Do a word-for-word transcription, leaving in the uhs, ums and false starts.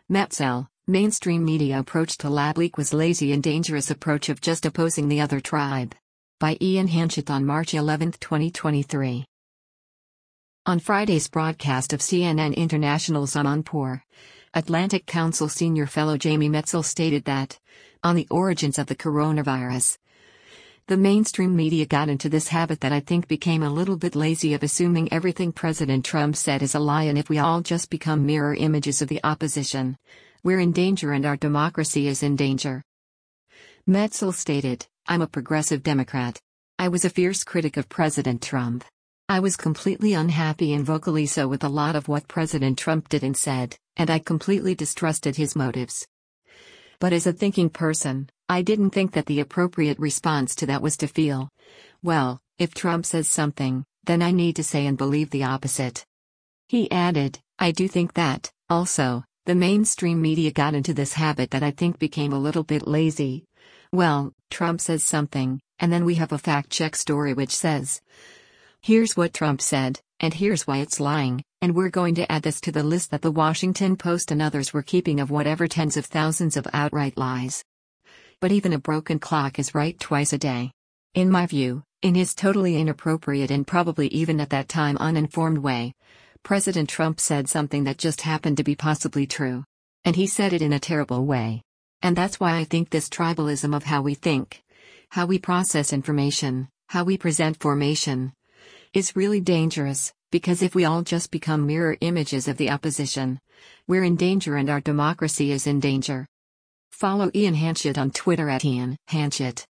Metzel, mainstream media approach to lab leak was lazy and dangerous approach of just opposing the other tribe. By Ian Hanchett on March eleventh, twenty twenty-three. On Friday's broadcast of C N N International's Amanpour, Atlantic Council senior fellow Jamie Metzel stated that, on the origins of the coronavirus, the mainstream media got into this habit that I think became a little bit lazy of assuming everything President Trump said is a lie, and if we all just become mirror images of the opposition, we're in danger and our democracy is in danger. Metzel stated, "I'm a progressive Democrat. I was a fierce critic of President Trump. I was completely unhappy and vocally so with a lot of what President Trump did and said, and I completely distrusted his motives. But as a thinking person, I didn't think that the appropriate response to that was to feel, well, if Trump says something, then I need to say and believe the opposite." He added, "I do think that, also, the mainstream media got into this habit that I think became a little bit lazy. Well, Trump says something, and then we have a fact-check story which says, here's what Trump said, and here's why it's lying, and we're going to add this to the list that the Washington Post and others were keeping of whatever tens of thousands of outright lies. But even a broken clock is right twice a day. In my view, in his totally inappropriate and probably even at that time uninformed way, President Trump said something that just happened to be possibly true. And he said it in a terrible way. And that's why I think this tribalism of how we think, how we process information, how we present formation, is really dangerous, because if we all just become mirror images of the opposition, we're in danger and our democracy is in danger." Follow Ian Hanchett on Twitter at Ian Hanchett.